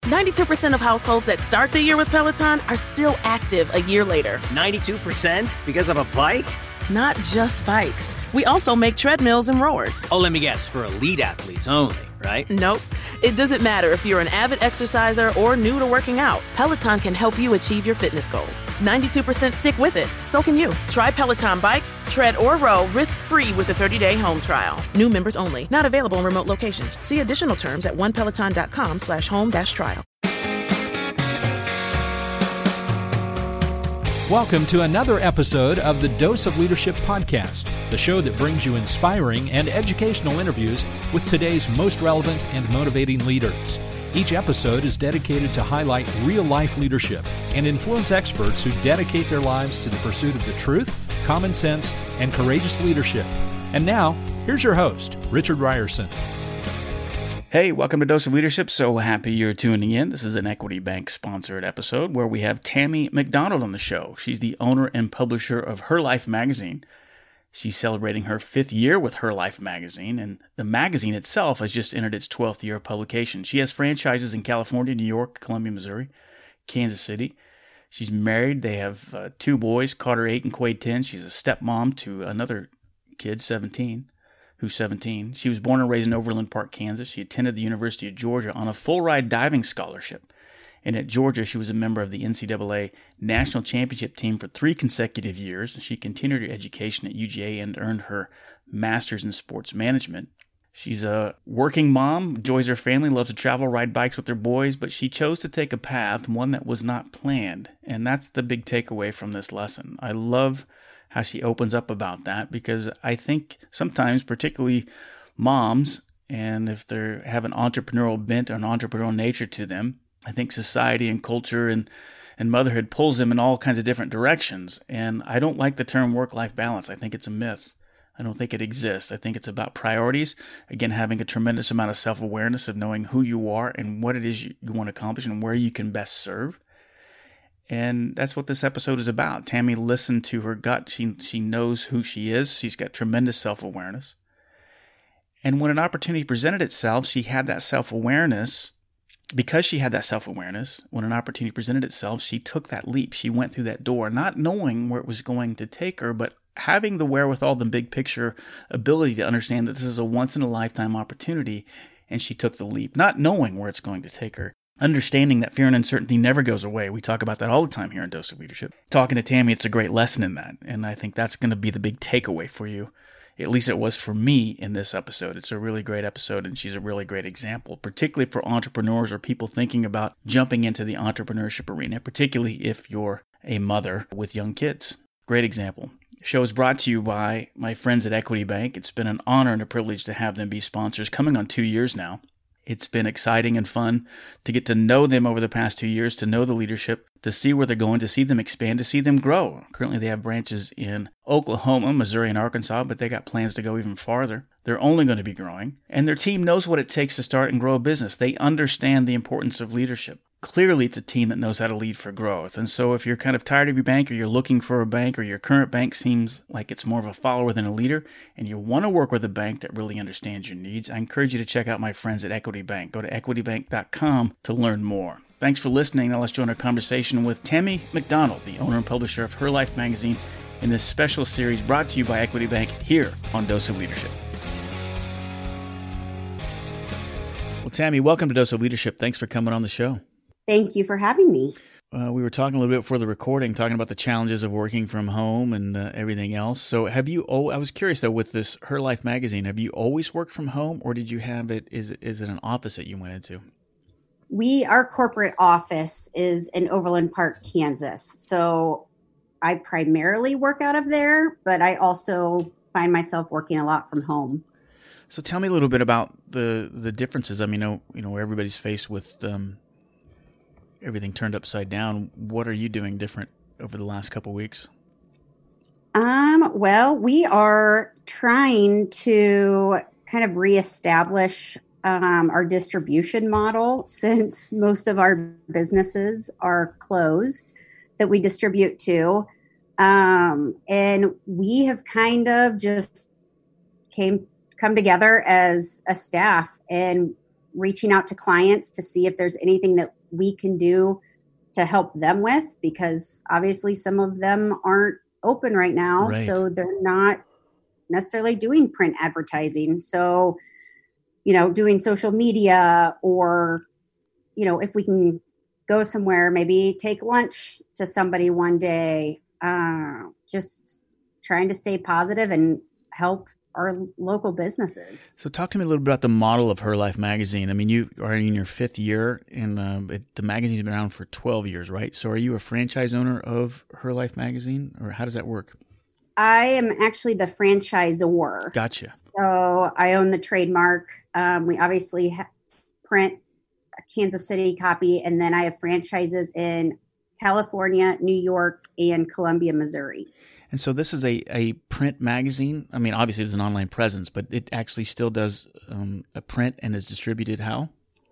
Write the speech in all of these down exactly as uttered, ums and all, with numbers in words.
ninety-two percent of households that start the year with Peloton are still active a year later. ninety-two percent? Because of a bike? Not just bikes. We also make treadmills and rowers. Oh, let me guess, for elite athletes only, right? Nope. It doesn't matter if you're an avid exerciser or new to working out. Peloton can help you achieve your fitness goals. ninety-two percent stick with it. So can you. Try Peloton bikes, tread, or row risk-free with a thirty-day home trial. New members only. Not available in remote locations. See additional terms at onepeloton.com slash home dash trial. Welcome to another episode of the Dose of Leadership podcast, the show that brings you inspiring and educational interviews with today's most relevant and motivating leaders. Each episode is dedicated to highlight real-life leadership and influence experts who dedicate their lives to the pursuit of the truth, common sense, and courageous leadership. And now, here's your host, Richard Ryerson. Hey, welcome to Dose of Leadership. So happy you're tuning in. This is an Equity Bank sponsored episode where we have Tammy McDonald on the show. She's the owner and publisher of Her Life magazine. She's celebrating her fifth year with Her Life magazine, and the magazine itself has just entered its twelfth year of publication. She has franchises in California, New York, Columbia, Missouri, Kansas City. She's married. They have uh, two boys, Carter eight and Quade ten. She's a stepmom to another kid, seventeen. Who's seventeen. She was born and raised in Overland Park, Kansas. She attended the University of Georgia on a full-ride diving scholarship. And at Georgia, she was a member of the N C double A National Championship team for three consecutive years. She continued her education at U G A and earned her master's in sports management. She's a working mom, enjoys her family, loves to travel, ride bikes with her boys, but she chose to take a path, one that was not planned. And that's the big takeaway from this lesson. I love how she opens up about that, because I think sometimes, particularly moms, and if they have an entrepreneurial bent or an entrepreneurial nature to them, I think society and culture and, and motherhood pulls them in all kinds of different directions. And I don't like the term work-life balance. I think it's a myth. I don't think it exists. I think it's about priorities. Again, having a tremendous amount of self-awareness of knowing who you are and what it is you, you want to accomplish and where you can best serve. And that's what this episode is about. Tammy listened to her gut. She she knows who she is. She's got tremendous self-awareness. And when an opportunity presented itself, she had that self-awareness. Because she had that self-awareness, when an opportunity presented itself, she took that leap. She went through that door, not knowing where it was going to take her, but having the wherewithal, the big picture ability to understand that this is a once-in-a-lifetime opportunity. And she took the leap, not knowing where it's going to take her. Understanding that fear and uncertainty never goes away. We talk about that all the time here in Dose of Leadership. Talking to Tammy, it's a great lesson in that. And I think that's going to be the big takeaway for you. At least it was for me in this episode. It's a really great episode, and she's a really great example, particularly for entrepreneurs or people thinking about jumping into the entrepreneurship arena, particularly if you're a mother with young kids. Great example. The show is brought to you by my friends at Equity Bank. It's been an honor and a privilege to have them be sponsors, coming on two years now. It's been exciting and fun to get to know them over the past two years, to know the leadership, to see where they're going, to see them expand, to see them grow. Currently, they have branches in Oklahoma, Missouri, and Arkansas, but they got plans to go even farther. They're only going to be growing. And their team knows what it takes to start and grow a business. They understand the importance of leadership. Clearly, it's a team that knows how to lead for growth. And so if you're kind of tired of your bank, or you're looking for a bank, or your current bank seems like it's more of a follower than a leader, and you want to work with a bank that really understands your needs, I encourage you to check out my friends at Equity Bank. Go to equity bank dot com to learn more. Thanks for listening. Now let's join our conversation with Tammy McDonald, the owner and publisher of Her Life magazine, in this special series brought to you by Equity Bank here on Dose of Leadership. Well, Tammy, welcome to Dose of Leadership. Thanks for coming on the show. Thank you for having me. Uh, we were talking a little bit before the recording, talking about the challenges of working from home and uh, everything else. So have you, oh, I was curious though, with this Her Life magazine, have you always worked from home, or did you have it, is, is it an office that you went into? We, our corporate office is in Overland Park, Kansas. So I primarily work out of there, but I also find myself working a lot from home. So tell me a little bit about the, the differences. I mean, you know, you know, everybody's faced with, um, everything turned upside down. What are you doing different over the last couple of weeks? Um, well, we are trying to kind of reestablish um, our distribution model, since most of our businesses are closed that we distribute to. Um, and we have kind of just came come together as a staff, and reaching out to clients to see if there's anything that we can do to help them with, because obviously some of them aren't open right now. Right. So they're not necessarily doing print advertising. So, you know, doing social media, or, you know, if we can go somewhere, maybe take lunch to somebody one day, uh, just trying to stay positive and help our local businesses. So talk to me a little bit about the model of Her Life magazine. I mean, you are in your fifth year, and um, it, the magazine's been around for twelve years, right? So are you a franchise owner of Her Life magazine, or how does that work? I am actually the franchisor. Gotcha. So I own the trademark. Um, we obviously ha- print a Kansas City copy, and then I have franchises in California, New York, and Columbia, Missouri. And so this is a, a print magazine. I mean, obviously there's an online presence, but it actually still does um, a print and is distributed how?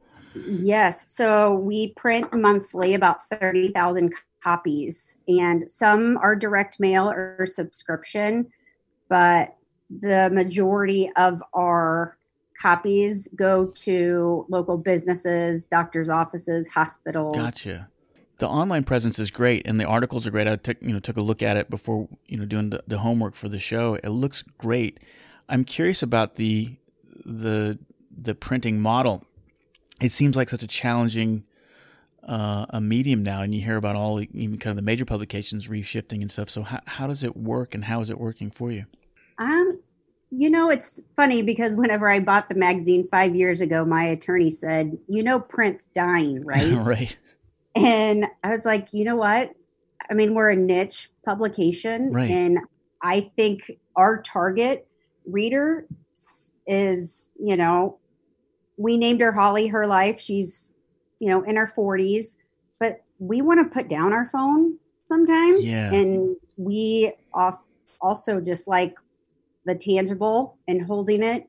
Yes. So we print monthly about thirty thousand copies, and some are direct mail or subscription, but the majority of our copies go to local businesses, doctors' offices, hospitals. Gotcha. The online presence is great, and the articles are great. I took you know took a look at it before you know doing the, the homework for the show. It looks great. I'm curious about the the the printing model. It seems like such a challenging uh, a medium now, and you hear about all even kind of the major publications reshifting and stuff. So how how does it work, and how is it working for you? Um, you know, it's funny because whenever I bought the magazine five years ago, my attorney said, "You know, print's dying, right?" Right. And I was like, you know what? I mean, we're a niche publication, right. And I think our target reader is, you know, we named her Holly Her Life. She's, you know, in her forties, but we want to put down our phone sometimes. Yeah. And we off also just like the tangible and holding it.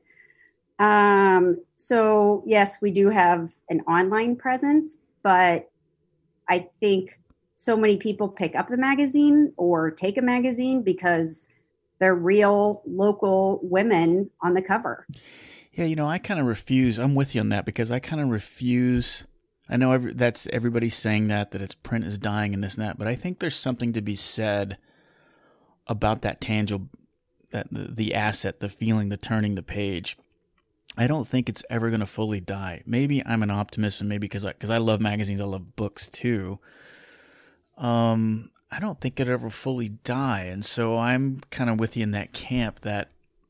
Um, so yes, we do have an online presence, but I think so many people pick up the magazine or take a magazine because they're real local women on the cover. Yeah, you know, I kind of refuse. I'm with you on that because I kind of refuse. I know every, that's everybody's saying that, that it's print is dying and this and that, but I think there's something to be said about that tangible, that the, the asset, the feeling, the turning the page. I don't think it's ever going to fully die. Maybe I'm an optimist, and maybe because I, cause I love magazines, I love books too. Um, I don't think it'll ever fully die. And so I'm kind of with you in that camp that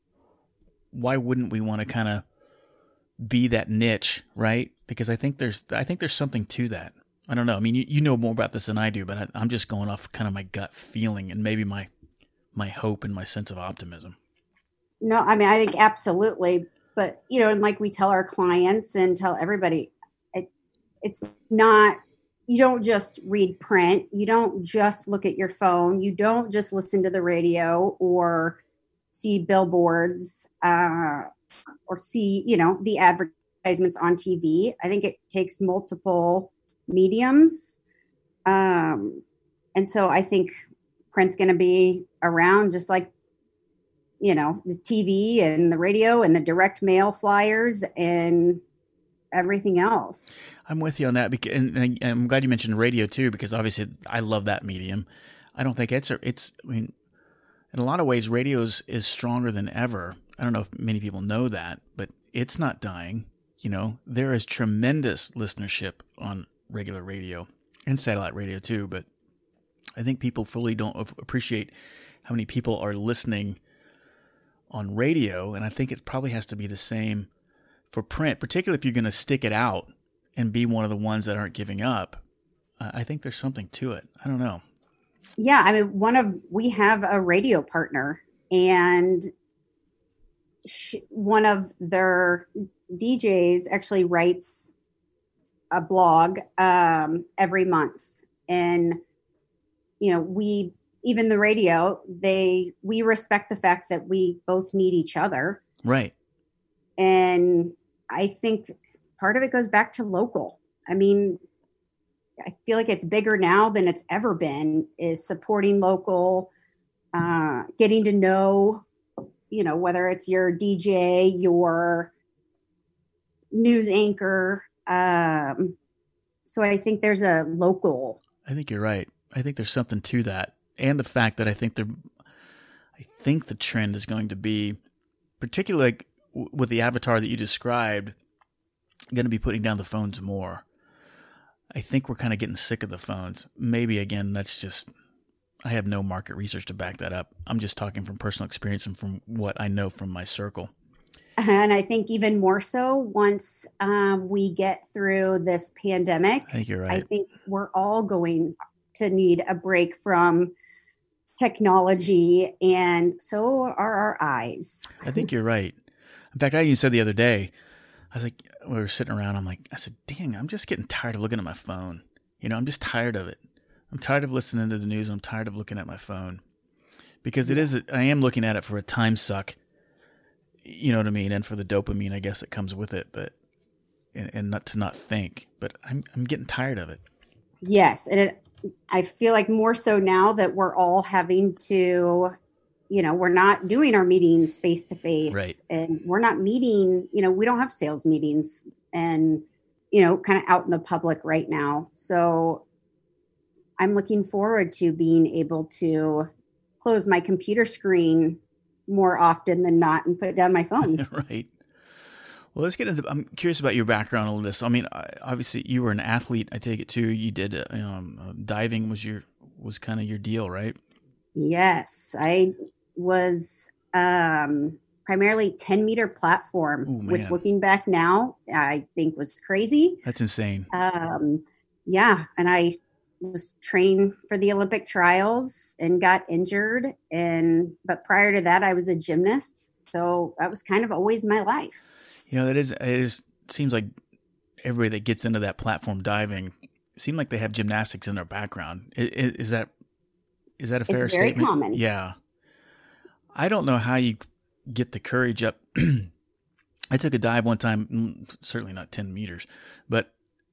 why wouldn't we want to kind of be that niche, right? Because I think there's I think there's something to that. I don't know. I mean, you, you know more about this than I do, but I, I'm just going off kind of my gut feeling and maybe my my hope and my sense of optimism. No, I mean, I think absolutely. But, you know, and like we tell our clients and tell everybody, it, it's not, you don't just read print. You don't just look at your phone. You don't just listen to the radio or see billboards uh, or see, you know, the advertisements on T V. I think it takes multiple mediums. Um, and so I think print's going to be around just like, you know, the T V and the radio and the direct mail flyers and everything else. I'm with you on that. Because, and I'm glad you mentioned radio too, because obviously I love that medium. I don't think it's, it's, I mean, in a lot of ways, radio is, is stronger than ever. I don't know if many people know that, but it's not dying. You know, there is tremendous listenership on regular radio and satellite radio too. But I think people fully don't appreciate how many people are listening on radio, and I think it probably has to be the same for print, particularly if you're going to stick it out and be one of the ones that aren't giving up. Uh, I think there's something to it. I don't know. Yeah, I mean, one of we have a radio partner, and she, one of their D Js actually writes a blog um, every month, and you know, we. Even the radio, they we respect the fact that we both need each other. Right. And I think part of it goes back to local. I mean, I feel like it's bigger now than it's ever been, is supporting local, uh, getting to know, you know, whether it's your D J, your news anchor. Um, so I think there's a local. I think you're right. I think there's something to that. And the fact that I think there, I think the trend is going to be, particularly like w- with the avatar that you described, going to be putting down the phones more. I think we're kind of getting sick of the phones. Maybe, again, that's just, I have no market research to back that up. I'm just talking from personal experience and from what I know from my circle. And I think even more so once um, we get through this pandemic. I think you're right. I think we're all going to need a break from technology, and so are our eyes. I think you're right. In fact, I even said the other day, I was like, we were sitting around, I'm like, I said, dang, I'm just getting tired of looking at my phone. You know, I'm just tired of it. I'm tired of listening to the news. I'm tired of looking at my phone because it is, I am looking at it for a time suck, you know what I mean? And for the dopamine, I guess it comes with it, but, and, and not to not think, but I'm, I'm getting tired of it. Yes. And it, I feel like more so now that we're all having to, you know, we're not doing our meetings face to face, right? And we're not meeting, you know, we don't have sales meetings and, you know, kind of out in the public right now. So I'm looking forward to being able to close my computer screen more often than not and put down my phone. Right. Well, let's get into, I'm curious about your background on this. I mean, obviously you were an athlete. I take it too. You did, um, diving was your, was kind of your deal, right? Yes. I was, um, primarily ten meter platform, Ooh, which looking back now, I think was crazy. That's insane. Um, yeah. And I was training for the Olympic trials and got injured. And, but prior to that, I was a gymnast. So that was kind of always my life. You know, that is, it is, seems like everybody that gets into that platform diving seem like they have gymnastics in their background. Is, is that, is that a fair it's very statement? Common. Yeah. I don't know how you get the courage up. I took a dive one time, certainly not ten meters, but,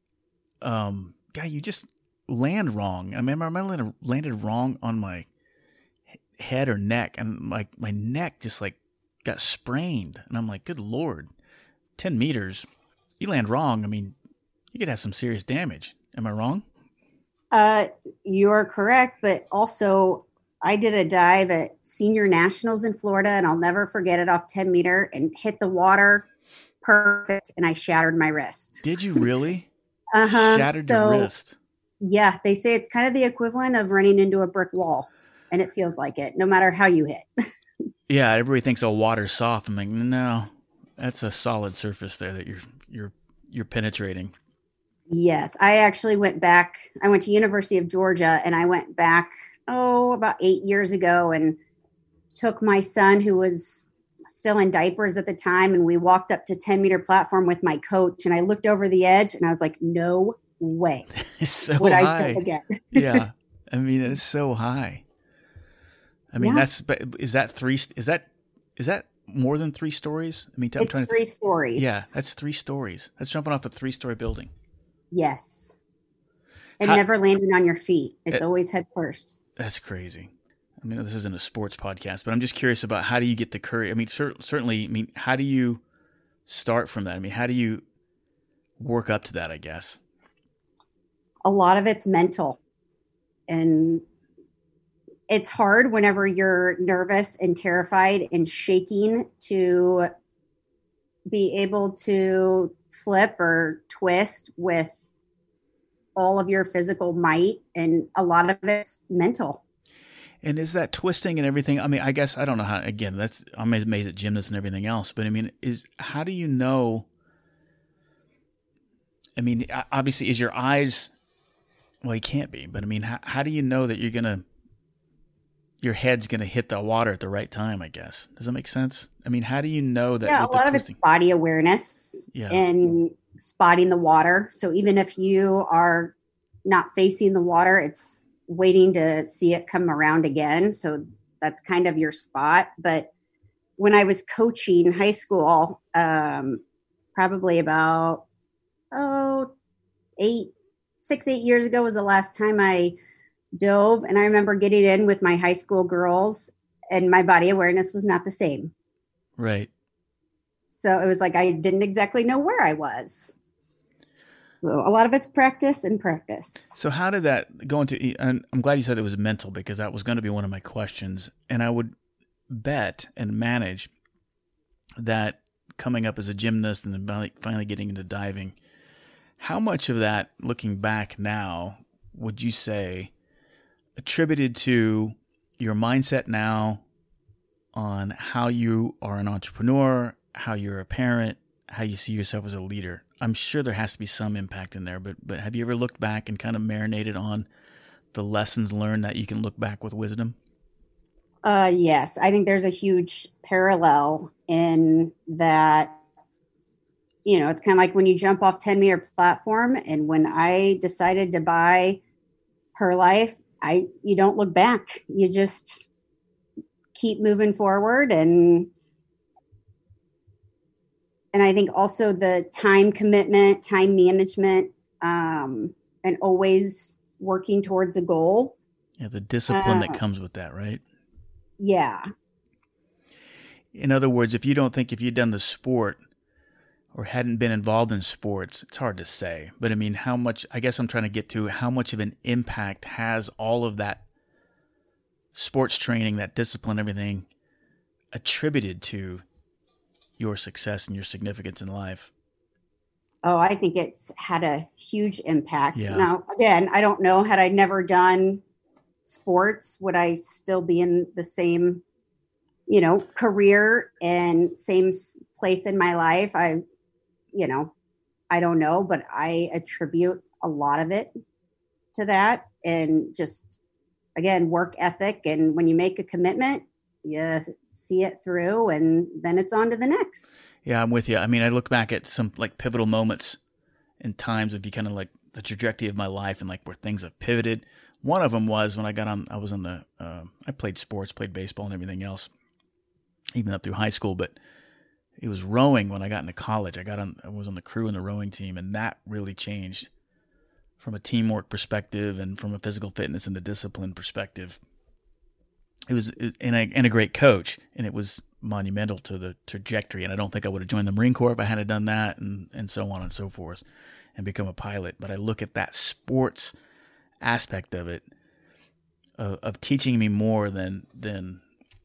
um, guy, you just land wrong. I remember I landed, landed wrong on my head or neck, and like my neck just like got sprained. And I'm like, good Lord. ten meters, you land wrong. I mean, you could have some serious damage. Am I wrong? Uh, you're correct. But also I did a dive at senior nationals in Florida, and I'll never forget it, off ten meter and hit the water perfect. And I shattered my wrist. Did you really? uh-huh. Shattered so, your wrist. Yeah. They say it's kind of the equivalent of running into a brick wall, and it feels like it no matter how you hit. Yeah. Everybody thinks, oh, water's soft. I'm like, no. That's a solid surface there that you're you're you're penetrating. Yes, I actually went back. I went to University of Georgia, and I went back oh about eight years ago and took my son, who was still in diapers at the time, and we walked up to ten meter platform with my coach. And I looked over the edge, and I was like, "No way, It's so would high." I jump again? Yeah, I mean it's so high. I mean Yeah. that's but is that three? Is that is that more than three stories? I mean, I'm It's trying to. three stories. Yeah, that's three stories. That's jumping off a three-story building. Yes, and How- never landing on your feet. It's Uh, always head first. That's crazy. I mean, this isn't a sports podcast, but I'm just curious about how do you get the courage? I mean, cer- certainly, I mean, how do you start from that? I mean, how do you work up to that, I guess? A lot of it's mental, and it's hard whenever you're nervous and terrified and shaking to be able to flip or twist with all of your physical might. And a lot of it's mental. And is that twisting and everything? I mean, I guess, I don't know how, again, that's, I'm amazed at gymnasts and everything else, but I mean, is, how do you know? I mean, obviously, is your eyes, well, you can't be, but I mean, how, how do you know that you're going to, your head's going to hit the water at the right time, I guess? Does that make sense? I mean, how do you know that? Yeah, a with the lot of twisting? it's body awareness Yeah. and spotting the water. So even if you are not facing the water, it's waiting to see it come around again. So that's kind of your spot. But when I was coaching high school, um, probably about, oh, eight, six, eight years ago was the last time I dove. And I remember getting in with my high school girls, and my body awareness was not the same. Right. So it was like I didn't exactly know where I was. So a lot of it's practice and practice. So how did that go into, and I'm glad you said it was mental, because that was going to be one of my questions. And I would bet and manage that coming up as a gymnast and then finally getting into diving, how much of that, looking back now, would you say attributed to your mindset now on how you are an entrepreneur, how you're a parent, how you see yourself as a leader? I'm sure there has to be some impact in there, but but have you ever looked back and kind of marinated on the lessons learned that you can look back with wisdom? Uh, yes, I think there's a huge parallel in that. You know, it's kind of like when you jump off ten meter platform, and when I decided to buy Herlife, I you don't look back. You just keep moving forward, and and I think also the time commitment, time management, um, and always working towards a goal. Yeah, the discipline uh, that comes with that, right? Yeah. In other words, if you don't think if you'd done the sport or hadn't been involved in sports, it's hard to say. But I mean, how much, I guess I'm trying to get to how much of an impact has all of that sports training, that discipline, everything attributed to your success and your significance in life? Oh, I think it's had a huge impact. Yeah. Now, again, I don't know, had I never done sports, would I still be in the same, you know, career and same place in my life? I, you know, I don't know, but I attribute a lot of it to that. And just, again, work ethic. And when you make a commitment, you see it through, and then it's on to the next. Yeah, I'm with you. I mean, I look back at some like pivotal moments and times of you kind of like the trajectory of my life and like where things have pivoted. One of them was when I got on, I was on the, uh, I played sports, played baseball and everything else, even up through high school, but it was rowing when I got into college. I got on, I was on the crew in the rowing team, and that really changed from a teamwork perspective and from a physical fitness and a discipline perspective. It was, and a, and a great coach, and it was monumental to the trajectory. And I don't think I would have joined the Marine Corps if I hadn't done that, and, and so on and so forth, and become a pilot. But I look at that sports aspect of it, of, of teaching me more than, than,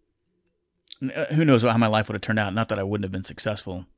who knows how my life would have turned out. Not that I wouldn't have been successful,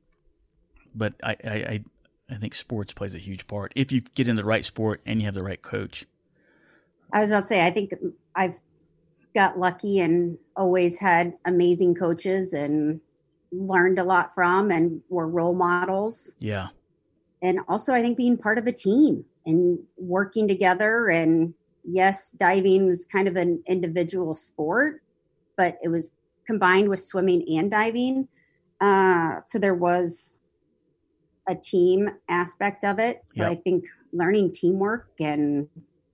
but I, I, I, I think sports plays a huge part if you get in the right sport and you have the right coach. I was about to say, I think I've got lucky and always had amazing coaches and learned a lot from and were role models. Yeah. And also I think being part of a team and working together, and yes, diving was kind of an individual sport, but it was combined with swimming and diving. Uh, so there was a team aspect of it. So yep. I think learning teamwork and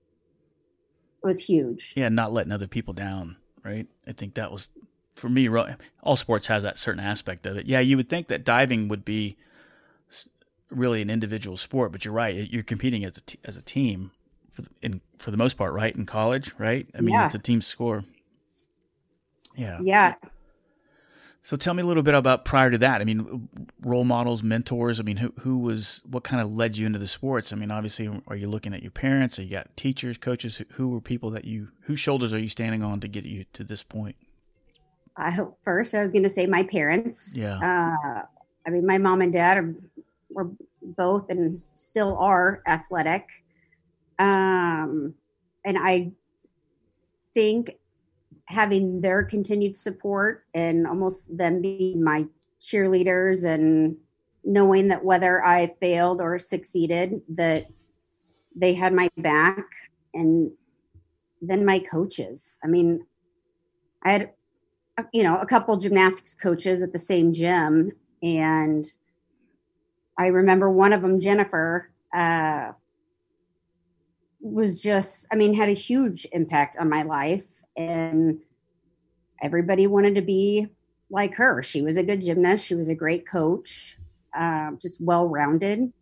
was huge. Yeah, not letting other people down, right? I think that was, for me, all sports has that certain aspect of it. Yeah, you would think that diving would be really an individual sport, but you're right. You're competing as a, t- as a team for the, in, for the most part, right? In college, right? I mean, yeah. It's a team score. Yeah. Yeah. So tell me a little bit about prior to that. I mean, role models, mentors. I mean, who who was, what kind of led you into the sports? I mean, obviously, are you looking at your parents? Or you got teachers, coaches? Who, who were people that you, whose shoulders are you standing on to get you to this point? I hope first, I was going to say my parents. Yeah. Uh, I mean, my mom and dad are, were both and still are athletic. Um, and I think having their continued support and almost them being my cheerleaders and knowing that whether I failed or succeeded, that they had my back. And then my coaches. I mean, I had, you know, a couple gymnastics coaches at the same gym. And I remember one of them, Jennifer, uh, was just, I mean, had a huge impact on my life. And everybody wanted to be like her. She was a good gymnast. She was a great coach, uh, just well-rounded.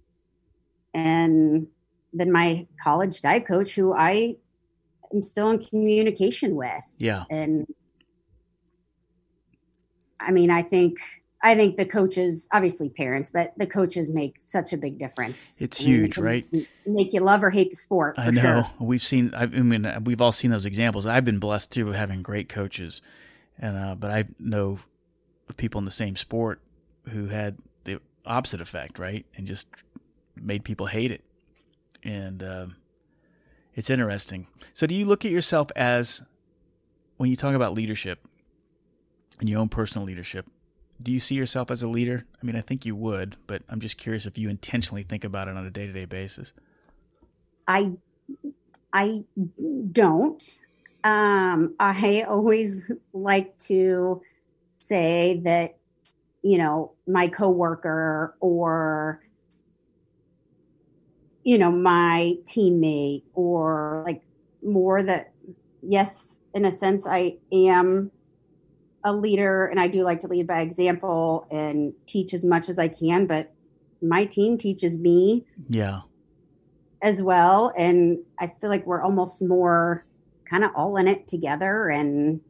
And then my college dive coach, who I am still in communication with. Yeah. And I mean, I think I think the coaches, obviously parents, but the coaches make such a big difference. It's I mean, huge, right? Make you love or hate the sport. For I know. Sure. We've seen, I mean, we've all seen those examples. I've been blessed too of having great coaches. And, uh, but I know people in the same sport who had the opposite effect, right? And just made people hate it. And, um, it's interesting. So do you look at yourself as, when you talk about leadership and your own personal leadership, do you see yourself as a leader? I mean, I think you would, but I'm just curious if you intentionally think about it on a day-to-day basis. I, I don't. Um, I always like to say that, you know, my coworker or, you know, my teammate, or like more that, yes, in a sense, I am a leader and I do like to lead by example and teach as much as I can, but my team teaches me yeah, as well. And I feel like we're almost more kind of all in it together. And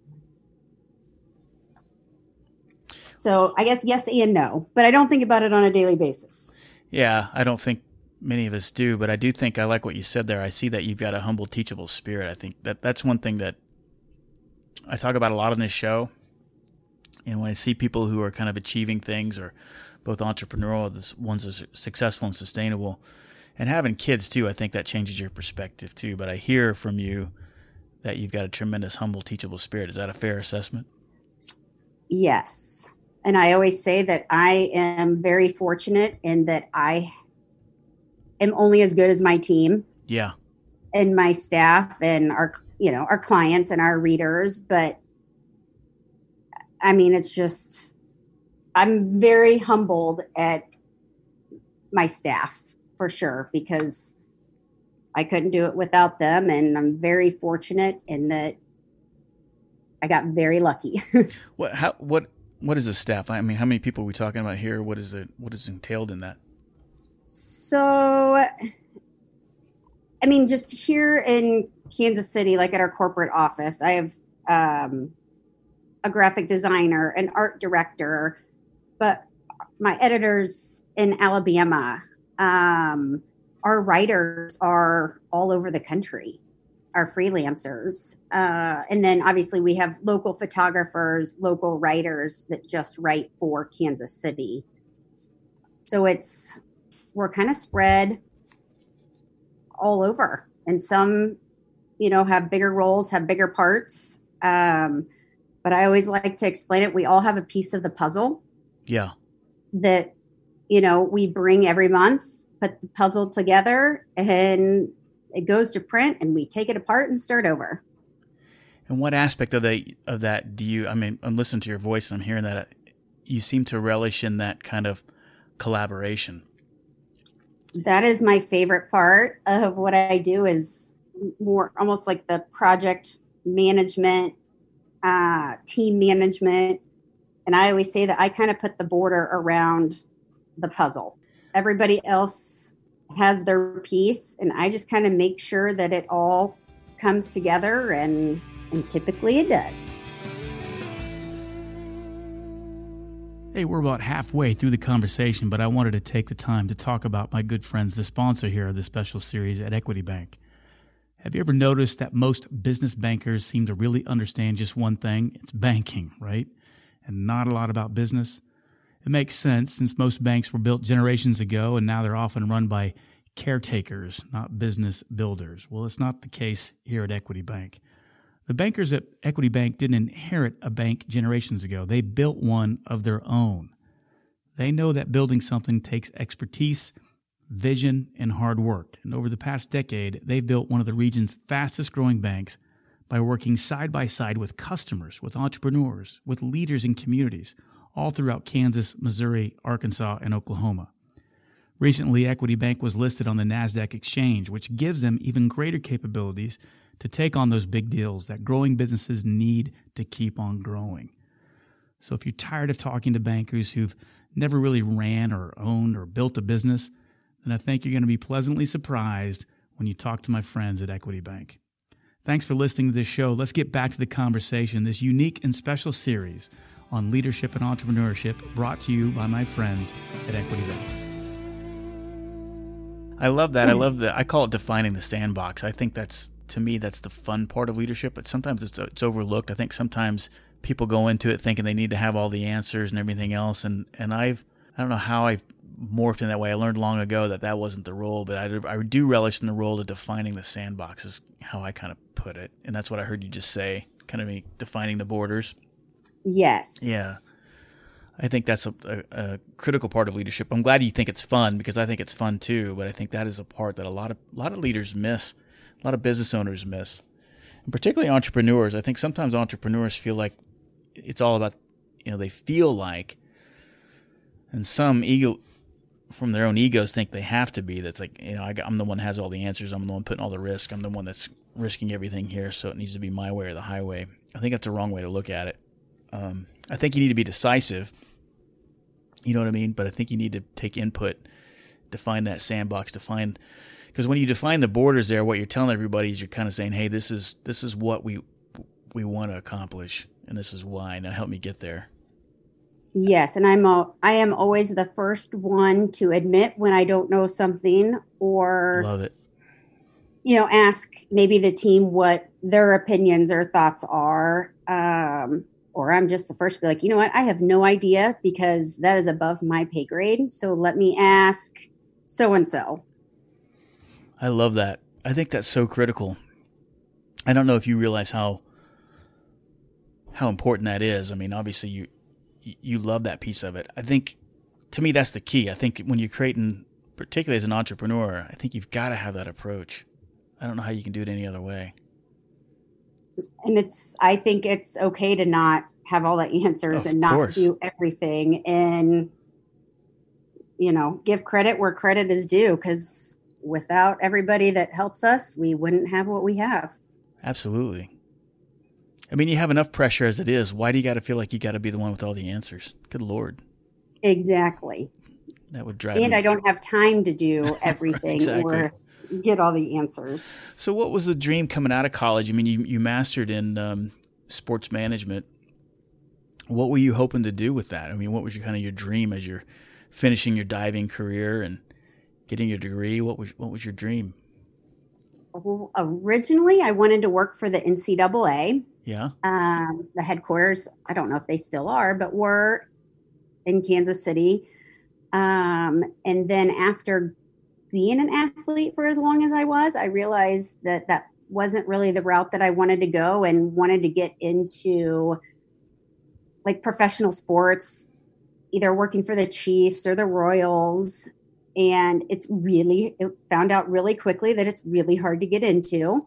so I guess yes and no, but I don't think about it on a daily basis. Yeah, I don't think many of us do, but I do think I like what you said there. I see that you've got a humble, teachable spirit. I think that that's one thing that I talk about a lot on this show. And when I see people who are kind of achieving things, or both entrepreneurial, the ones that are successful and sustainable, and having kids too, I think that changes your perspective too. But I hear from you that you've got a tremendous, humble, teachable spirit. Is that a fair assessment? Yes. And I always say that I am very fortunate in that I am only as good as my team. Yeah. And my staff and our, you know, our clients and our readers. But I mean, it's just, I'm very humbled at my staff for sure, because I couldn't do it without them. And I'm very fortunate in that I got very lucky. What, how, what, what is the staff? I mean, how many people are we talking about here? What is it, what is entailed in that? So, I mean, just here in Kansas City, like at our corporate office, I have, um, a graphic designer, an art director, but my editors in Alabama, um, our writers are all over the country, our freelancers. Uh, and then obviously we have local photographers, local writers that just write for Kansas City. So it's, we're kind of spread all over, and some, you know, have bigger roles, have bigger parts. Um, But I always like to explain it. We all have a piece of the puzzle. Yeah. That, you know, we bring every month, put the puzzle together, and it goes to print, and we take it apart and start over. And what aspect of the of that do you? I mean, I'm listening to your voice, and I'm hearing that you seem to relish in that kind of collaboration. That is my favorite part of what I do. Is more almost like the project management. Uh, team management. And I always say that I kind of put the border around the puzzle. Everybody else has their piece, and I just kind of make sure that it all comes together, and, and typically it does. Hey, we're about halfway through the conversation, but I wanted to take the time to talk about my good friends, the sponsor here of this special series at Equity Bank. Have you ever noticed that most business bankers seem to really understand just one thing? It's banking, right? And not a lot about business. It makes sense, since most banks were built generations ago, and now they're often run by caretakers, not business builders. Well, it's not the case here at Equity Bank. The bankers at Equity Bank didn't inherit a bank generations ago. They built one of their own. They know that building something takes expertise, vision, and hard work. And over the past decade, they've built one of the region's fastest growing banks by working side by side with customers, with entrepreneurs, with leaders in communities, all throughout Kansas, Missouri, Arkansas, and Oklahoma. Recently, Equity Bank was listed on the NASDAQ exchange, which gives them even greater capabilities to take on those big deals that growing businesses need to keep on growing. So if you're tired of talking to bankers who've never really ran or owned or built a business, then I think you're going to be pleasantly surprised when you talk to my friends at Equity Bank. Thanks for listening to this show. Let's get back to the conversation, this unique and special series on leadership and entrepreneurship, brought to you by my friends at Equity Bank. I love that. I love that. I call it defining the sandbox. I think that's, to me, that's the fun part of leadership, but sometimes it's, it's overlooked. I think sometimes people go into it thinking they need to have all the answers and everything else. And, and I've, I don't know how I've morphed in that way. I learned long ago that that wasn't the role, but I, I do relish in the role of defining the sandbox is how I kind of put it. And that's what I heard you just say, kind of me defining the borders. Yes. Yeah. I think that's a, a, a critical part of leadership. I'm glad you think it's fun, because I think it's fun too, but I think that is a part that a lot of a lot of leaders miss, a lot of business owners miss, and particularly entrepreneurs. I think sometimes entrepreneurs feel like it's all about, you know, they feel like, and some ego from their own egos think they have to be. That's like, you know, I got, I'm the one that has all the answers. I'm the one putting all the risk. I'm the one that's risking everything here, so it needs to be my way or the highway. I think that's the wrong way to look at it. Um, I think you need to be decisive. You know what I mean? But I think you need to take input, define that sandbox, define, because when you define the borders there, what you're telling everybody is you're kind of saying, hey, this is this is what we we want to accomplish, and this is why. Now help me get there. Yes, and I'm a, I am always the first one to admit when I don't know something, or Love it. You know, ask maybe the team what their opinions or thoughts are. Um, Or I'm just the first to be like, you know what, I have no idea, because that is above my pay grade. So let me ask so-and-so. I love that. I think that's so critical. I don't know if you realize how how important that is. I mean, obviously you you love that piece of it. I think, to me, that's the key. I think when you're creating, particularly as an entrepreneur, I think you've got to have that approach. I don't know how you can do it any other way. And it's, I think it's okay to not have all the answers Of and not course. do everything, and, you know, give credit where credit is due, because without everybody that helps us, we wouldn't have what we have. Absolutely. I mean, you have enough pressure as it is. Why do you got to feel like you got to be the one with all the answers? Good Lord. Exactly. That would drive And me. I don't have time to do everything Exactly. or get all the answers. So what was the dream coming out of college? I mean, you, you mastered in um, sports management. What were you hoping to do with that? I mean, what was your kind of your dream as you're finishing your diving career and getting your degree? What was what was your dream? Well, originally, I wanted to work for the N C double A. Yeah. Um, the headquarters, I don't know if they still are, but were in Kansas City. Um, and then after being an athlete for as long as I was, I realized that that wasn't really the route that I wanted to go, and wanted to get into like professional sports, either working for the Chiefs or the Royals. And it's really, it found out really quickly that it's really hard to get into.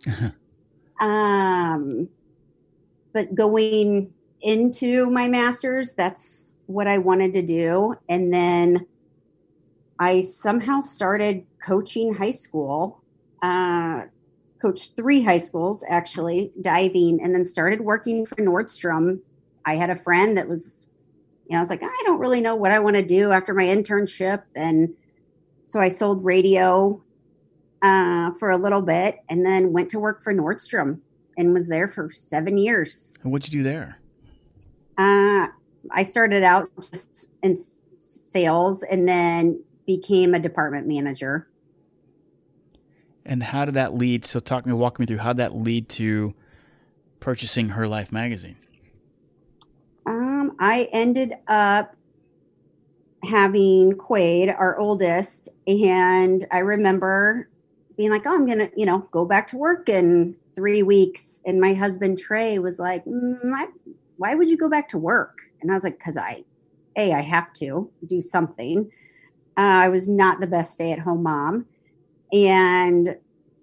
um, but going into my master's, that's what I wanted to do. And then I somehow started coaching high school, uh, coached three high schools, actually, diving, and then started working for Nordstrom. I had a friend that was, you know, I was like, I don't really know what I want to do after my internship. And so I sold radio uh, for a little bit, and then went to work for Nordstrom and was there for seven years. And what'd you do there? Uh, I started out just in s- sales, and then became a department manager. And how did that lead? So talk me, walk me through how did that lead to purchasing Her Life magazine. Um, I ended up having Quaid, our oldest, and I remember being like, oh, I'm going to, you know, go back to work in three weeks. And my husband, Trey, was like, mm, I, why would you go back to work? And I was like, because I, A, I have to do something. Uh, I was not the best stay-at-home mom. And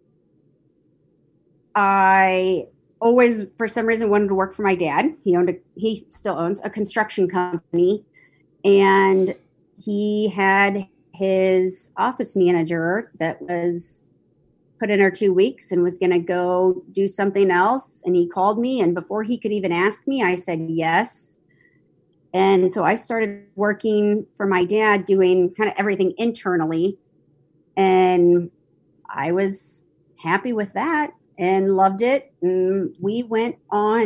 I always, for some reason, wanted to work for my dad. He owned a, he still owns a construction company. And he had his office manager that was put in her two weeks and was going to go do something else. And he called me, and before he could even ask me, I said yes. And so I started working for my dad, doing kind of everything internally. And I was happy with that and loved it. And we went on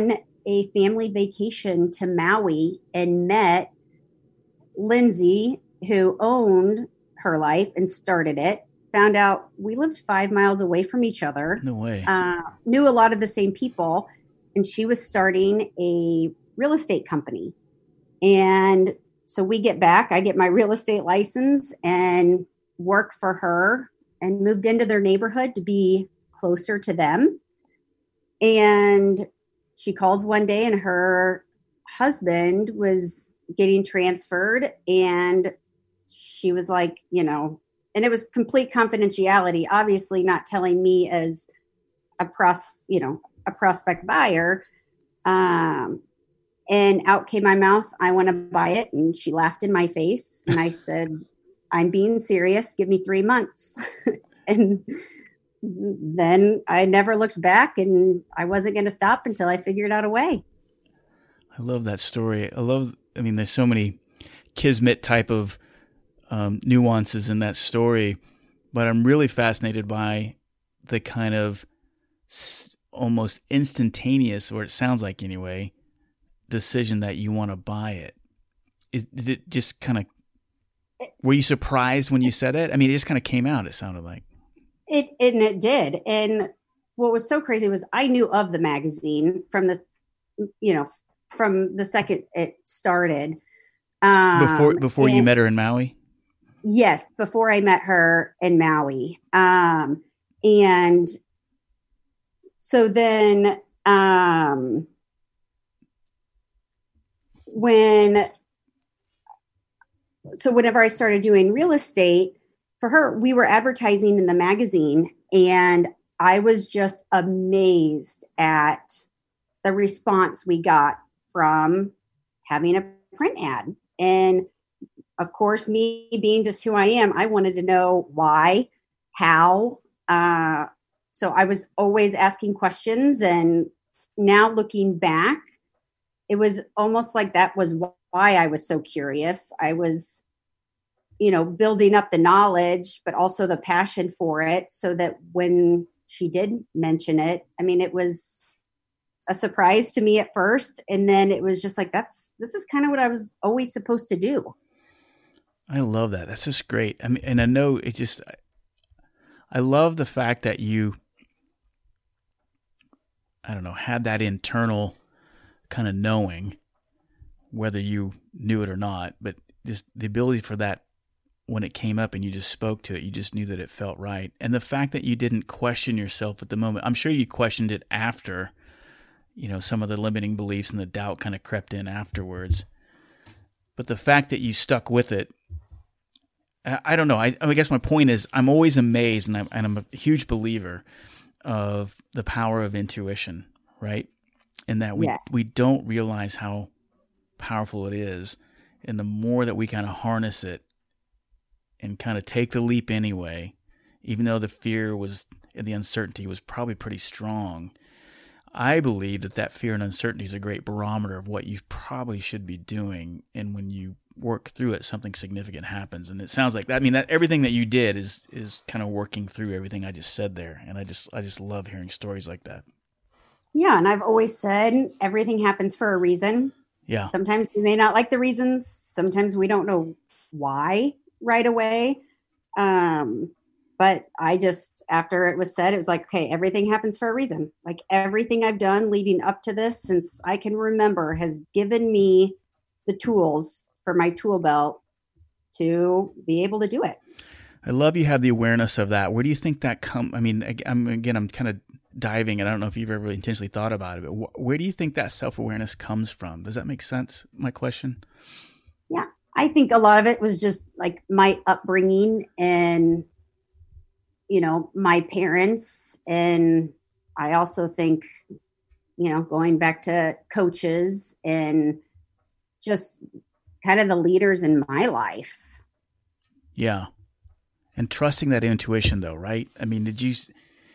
a family vacation to Maui and met Lindsay, who owned Her Life and started it. Found out we lived five miles away from each other. No way. Uh, knew a lot of the same people. And she was starting a real estate company. And so we get back, I get my real estate license and work for her and moved into their neighborhood to be closer to them. And she calls one day and her husband was getting transferred. And she was like, you know, and it was complete confidentiality, obviously not telling me as a pros, you know, a prospect buyer. Um, and out came my mouth, I want to buy it. And she laughed in my face. And I said, I'm being serious. Give me three months. And then I never looked back, and I wasn't going to stop until I figured out a way. I love that story. I love, I mean, there's so many kismet type of um, nuances in that story, but I'm really fascinated by the kind of s- almost instantaneous, or it sounds like anyway, decision that you want to buy it. Is, did it just kind of, were you surprised when you said it? I mean, it just kind of came out, it sounded like. It and it did. And what was so crazy was I knew of the magazine from the, you know, from the second it started. Um, before before and, you met her in Maui? Yes, before I met her in Maui. Um, and so then um, when, so whenever I started doing real estate for her, we were advertising in the magazine, and I was just amazed at the response we got from having a print ad. And of course, me being just who I am, I wanted to know why, how. Uh, so I was always asking questions. And now looking back, it was almost like that was why I was so curious. I was, you know, building up the knowledge, but also the passion for it, so that when she did mention it, I mean, it was a surprise to me at first. And then it was just like, that's, this is kind of what I was always supposed to do. I love that. That's just great. I mean, and I know it just, I love the fact that you, I don't know, had that internal kind of knowing, whether you knew it or not, but just the ability for that, when it came up and you just spoke to it, you just knew that it felt right. And the fact that you didn't question yourself at the moment, I'm sure you questioned it after, you know, some of the limiting beliefs and the doubt kind of crept in afterwards. But the fact that you stuck with it, I, I don't know. I, I guess my point is I'm always amazed, and I'm, and I'm a huge believer of the power of intuition, right? And that we, yes. we don't realize how powerful it is. And the more that we kind of harness it and kind of take the leap anyway, even though the fear was and the uncertainty was probably pretty strong, I believe that that fear and uncertainty is a great barometer of what you probably should be doing. And when you work through it, something significant happens. And it sounds like that. I mean, that everything that you did is is kind of working through everything I just said there. And I just I just love hearing stories like that. Yeah, and I've always said everything happens for a reason. Yeah. Sometimes we may not like the reasons. Sometimes we don't know why right away. Um, but I just, after it was said, it was like, okay, everything happens for a reason. Like everything I've done leading up to this, since I can remember, has given me the tools for my tool belt to be able to do it. I love you have the awareness of that. Where do you think that come? I mean, I'm, again, I'm kind of diving, and I don't know if you've ever really intentionally thought about it, but wh- where do you think that self-awareness comes from? Does that make sense, my question? Yeah, I think a lot of it was just like my upbringing and, you know, my parents. And I also think, you know, going back to coaches and just kind of the leaders in my life. Yeah. And trusting that intuition though, right? I mean, did you,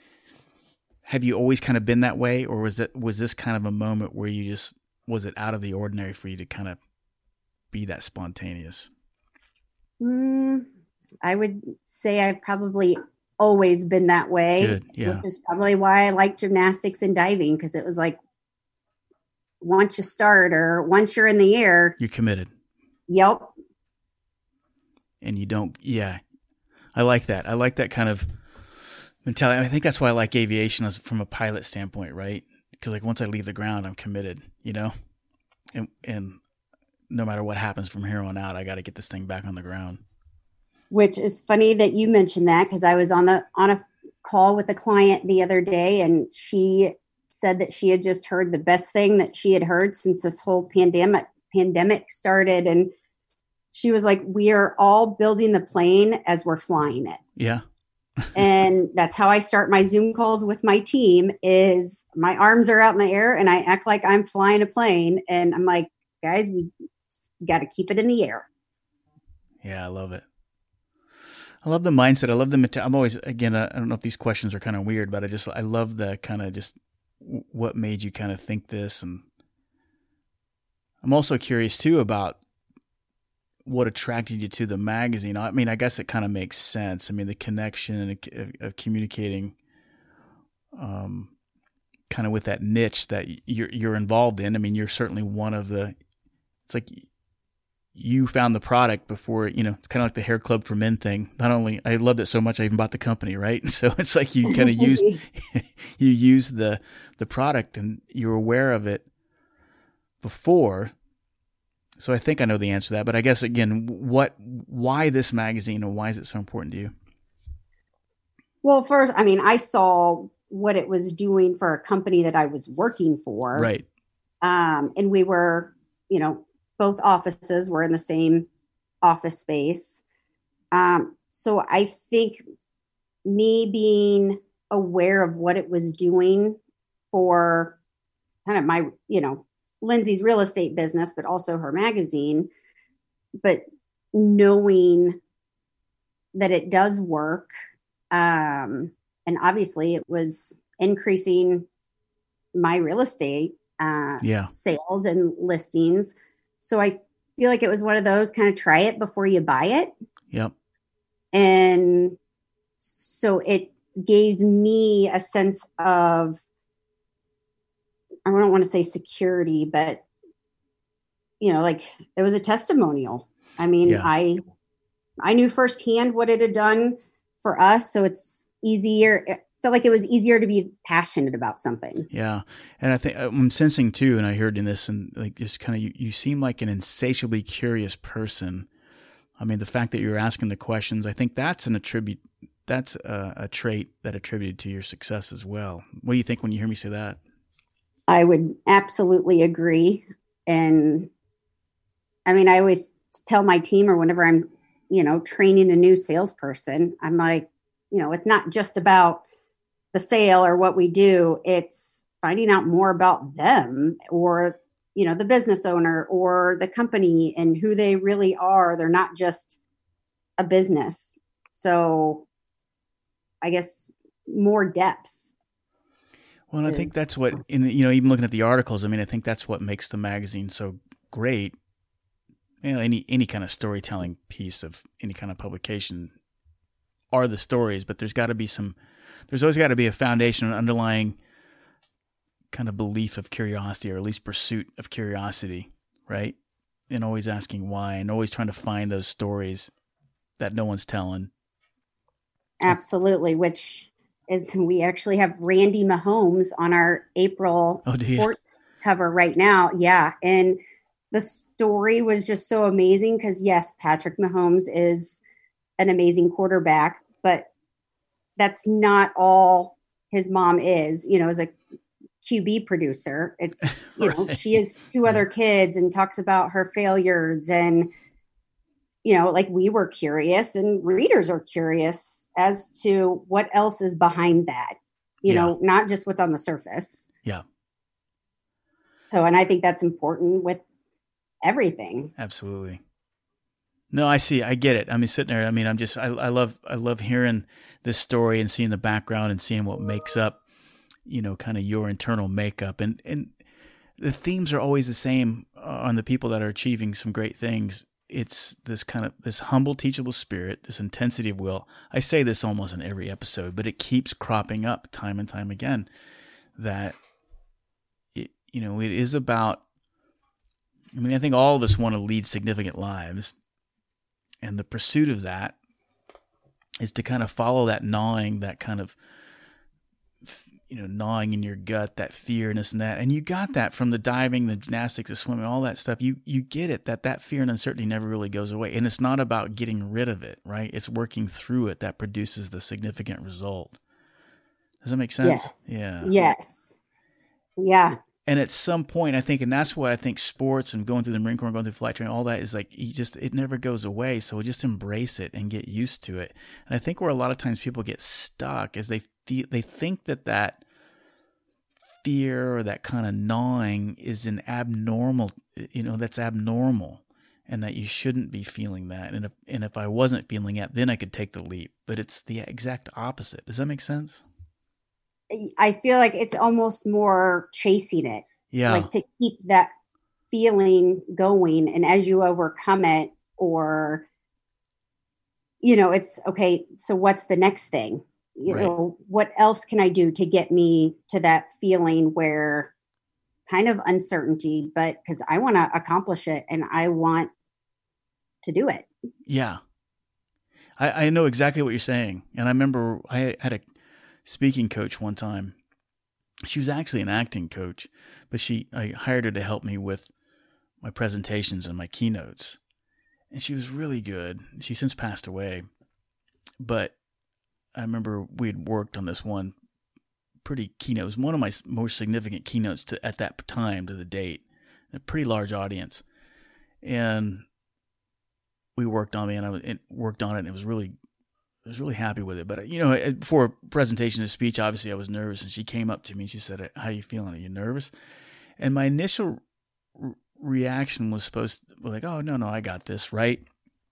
have you always kind of been that way, or was it, was this kind of a moment where you just, was it out of the ordinary for you to kind of be that spontaneous? Mm, I would say I've probably always been that way. Good, yeah. Which is probably why I like gymnastics and diving, because it was like, once you start or once you're in the air, you're committed. Yep. And you don't, yeah. I like that. I like that kind of mentality. I think that's why I like aviation as from a pilot standpoint, right? Because like once I leave the ground, I'm committed, you know? And and no matter what happens from here on out, I got to get this thing back on the ground. Which is funny that you mentioned that, because I was on the on a call with a client the other day, and she said that she had just heard the best thing that she had heard since this whole pandemic pandemic started. And she was like, we are all building the plane as we're flying it. Yeah. And that's how I start my Zoom calls with my team is my arms are out in the air and I act like I'm flying a plane. And I'm like, guys, we got to keep it in the air. Yeah, I love it. I love the mindset. I love the meta- I'm always, again, I don't know if these questions are kind of weird, but I just, I love the kind of just what made you kind of think this. And I'm also curious too about what attracted you to the magazine. I mean, I guess it kind of makes sense. I mean, the connection of, of communicating, um, kind of with that niche that you're you're involved in. I mean, you're certainly one of the. It's like you found the product before, you know. It's kind of like the hair club for men thing. Not only I loved it so much, I even bought the company, right? So it's like you kind of used you use the the product and you're aware of it before. So I think I know the answer to that, but I guess again, what, why this magazine and why is it so important to you? Well, first, I mean, I saw what it was doing for a company that I was working for. Right. Um, and we were, you know, both offices were in the same office space. Um, so I think me being aware of what it was doing for kind of my, you know, Lindsay's real estate business, but also her magazine, but knowing that it does work. Um, and obviously it was increasing my real estate uh, yeah. sales and listings. So I feel like it was one of those kind of try it before you buy it. Yep. And so it gave me a sense of, I don't want to say security, but, you know, like it was a testimonial. I mean, yeah. I, I knew firsthand what it had done for us. So it's easier. It felt like it was easier to be passionate about something. Yeah. And I think I'm sensing too, and I heard in this and like just kind of, you, you seem like an insatiably curious person. I mean, the fact that you're asking the questions, I think that's an attribute, that's a, a trait that attributed to your success as well. What do you think when you hear me say that? I would absolutely agree. And I mean, I always tell my team or whenever I'm, you know, training a new salesperson, I'm like, you know, it's not just about the sale or what we do. It's finding out more about them or, you know, the business owner or the company and who they really are. They're not just a business. So I guess more depth. Well, I think that's what, in you know, even looking at the articles, I mean, I think that's what makes the magazine so great. You know, any any kind of storytelling piece of any kind of publication are the stories, but there's got to be some, there's always got to be a foundation, an underlying kind of belief of curiosity, or at least pursuit of curiosity, right? And always asking why, and always trying to find those stories that no one's telling. Absolutely, which is we actually have Randy Mahomes on our April oh, sports cover right now. Yeah. And the story was just so amazing because yes, Patrick Mahomes is an amazing quarterback, but that's not all his mom is, you know, as a Q B producer. It's, you right. know, she has two other kids and talks about her failures and, you know, like we were curious and readers are curious as to what else is behind that, you yeah. know, not just what's on the surface. Yeah. So, and I think that's important with everything. Absolutely. No, I see. I get it. I mean, sitting there, I mean, I'm just, I, I love, I love hearing this story and seeing the background and seeing what makes up, you know, kind of your internal makeup. And, and the themes are always the same on the people that are achieving some great things. It's this kind of, this humble, teachable spirit, this intensity of will. I say this almost in every episode, but it keeps cropping up time and time again that, it, you know, it is about, I mean, I think all of us want to lead significant lives. And the pursuit of that is to kind of follow that gnawing, that kind of, you know, gnawing in your gut, that fear and this and that. And you got that from the diving, the gymnastics, the swimming, all that stuff. You you get it, that that fear and uncertainty never really goes away. And it's not about getting rid of it, right? It's working through it that produces the significant result. Does that make sense? Yes. Yeah. Yes. Yeah. And at some point, I think, and that's why I think sports and going through the Marine Corps and going through flight training, all that is like, you just, it never goes away. So just embrace it and get used to it. And I think where a lot of times people get stuck is they feel, they think that that fear or that kind of gnawing is an abnormal, you know, that's abnormal and that you shouldn't be feeling that. And if, and if I wasn't feeling it, then I could take the leap. But it's the exact opposite. Does that make sense? I feel like it's almost more chasing it. Yeah. Like to keep that feeling going. And as you overcome it, or, you know, it's okay. So what's the next thing? You Right. know, what else can I do to get me to that feeling where kind of uncertainty, but because I want to accomplish it and I want to do it. Yeah. I, I know exactly what you're saying. And I remember I had a speaking coach one time. She was actually an acting coach, but she I hired her to help me with my presentations and my keynotes. And she was really good. She since passed away. But I remember we had worked on this one pretty keynote. It was one of my most significant keynotes to, at that time, to the date. A pretty large audience. And we worked on me and I was, it worked on it and it was really I was really happy with it. But, you know, before a presentation, a speech, obviously I was nervous. And she came up to me and she said, "How are you feeling? Are you nervous?" And my initial re- reaction was supposed to be like, "Oh, no, no, I got this," right?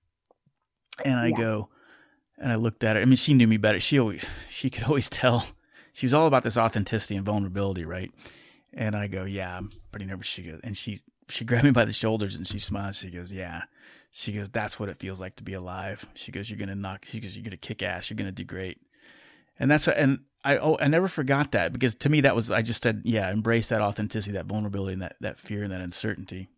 And I Yeah. go, and I looked at her. I mean, she knew me better. She always, she could always tell. She was all about this authenticity and vulnerability, right? And I go, "Yeah, I'm pretty nervous." She goes, and she, she grabbed me by the shoulders and she smiled. She goes, "Yeah." She goes, "That's what it feels like to be alive." She goes, "You're going to knock, she goes, you're going to kick ass. You're going to do great." And that's, and I, oh, I never forgot that because to me, that was, I just said, yeah, embrace that authenticity, that vulnerability and that, that fear and that uncertainty.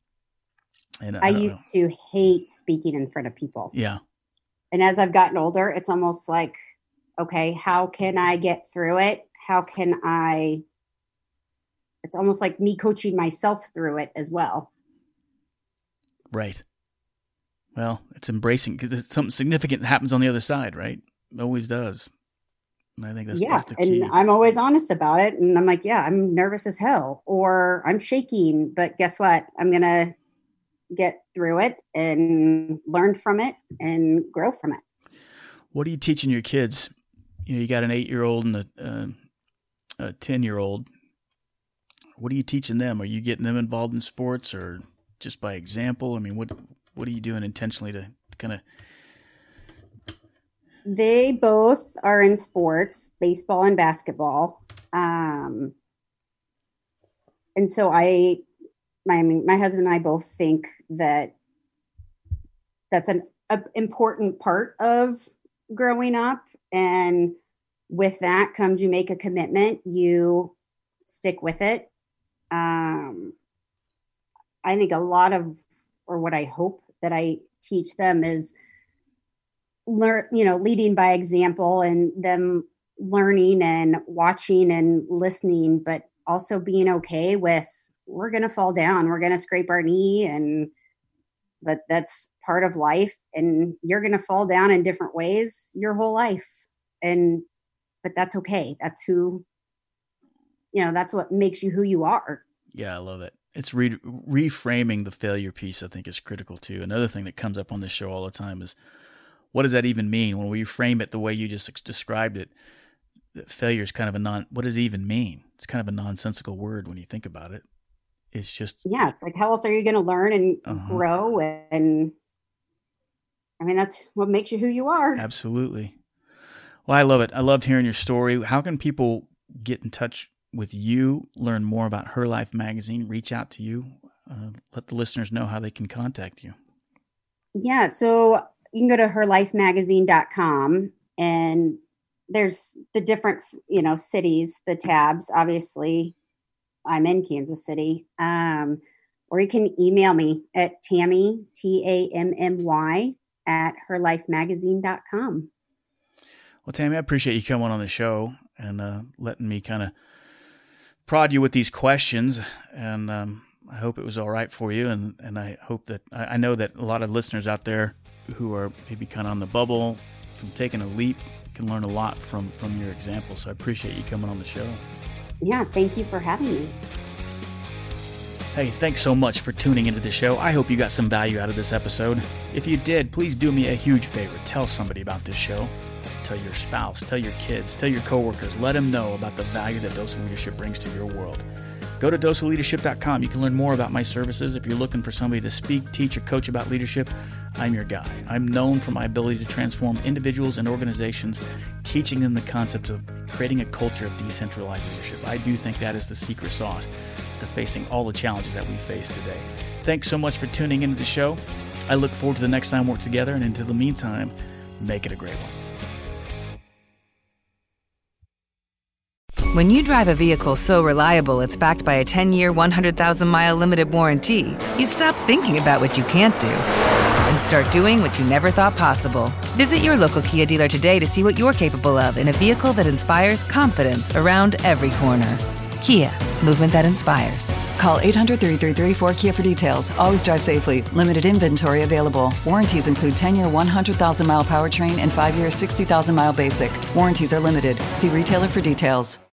And I, I don't know. used to hate speaking in front of people. Yeah. And as I've gotten older, it's almost like, okay, how can I get through it? How can I, it's almost like me coaching myself through it as well. Right. Well, it's embracing because something significant happens on the other side, right? It always does. And I think that's, yeah. that's the key. And I'm always honest about it. And I'm like, yeah, I'm nervous as hell or I'm shaking, but guess what? I'm going to get through it and learn from it and grow from it. What are you teaching your kids? You know, you got an eight-year-old and a, uh, a ten-year-old. What are you teaching them? Are you getting them involved in sports or just by example? I mean, what what are you doing intentionally to kind of? They both are in sports, baseball and basketball. Um, and so I, my, I mean, my husband and I both think that that's an a, important part of growing up. And with that comes, you make a commitment, you stick with it. Um, I think a lot of, or what I hope that I teach them is learn, you know, leading by example and them learning and watching and listening, but also being okay with, we're going to fall down, we're going to scrape our knee, and but that's part of life, and you're going to fall down in different ways your whole life. And, but that's okay. That's who, you know, that's what makes you who you are. Yeah, I love it. It's re- reframing the failure piece, I think, is critical too. Another thing that comes up on this show all the time is, what does that even mean? When we frame it the way you just ex- described it, failure is kind of a non, what does it even mean? It's kind of a nonsensical word when you think about it. It's just, yeah, like how else are you going to learn and Uh-huh. grow? And I mean, that's what makes you who you are. absolutely. Well, I love it. I loved hearing your story. How can people get in touch with you, learn more about Her Life Magazine, reach out to you, uh, let the listeners know how they can contact you? Yeah. So you can go to her life magazine dot com and there's the different, you know, cities, the tabs, obviously. I'm in Kansas City. Um, or you can email me at Tammy, T A M M Y, at her life magazine dot com. Well, Tammy, I appreciate you coming on the show and uh, letting me kind of prod you with these questions. And um, I hope it was all right for you. And, and I hope that I, I know that a lot of listeners out there who are maybe kind of on the bubble from taking a leap can learn a lot from, from your example. So I appreciate you coming on the show. Yeah, thank you for having me. Hey, thanks so much for tuning into the show. I hope you got some value out of this episode. If you did, please do me a huge favor. Tell somebody about this show. Tell your spouse, tell your kids, tell your coworkers. Let them know about the value that Dose of Leadership brings to your world. Go to dose of leadership dot com. You can learn more about my services. If you're looking for somebody to speak, teach, or coach about leadership, I'm your guy. I'm known for my ability to transform individuals and organizations, teaching them the concepts of creating a culture of decentralized leadership. I do think that is the secret sauce to facing all the challenges that we face today. Thanks so much for tuning into the show. I look forward to the next time we're together, and until the meantime, make it a great one. When you drive a vehicle so reliable it's backed by a ten-year, one hundred thousand mile limited warranty, you stop thinking about what you can't do and start doing what you never thought possible. Visit your local Kia dealer today to see what you're capable of in a vehicle that inspires confidence around every corner. Kia, movement that inspires. Call eight hundred, three three three, four K I A for details. Always drive safely. Limited inventory available. Warranties include ten-year, one hundred thousand mile powertrain and five-year, sixty thousand mile basic. Warranties are limited. See retailer for details.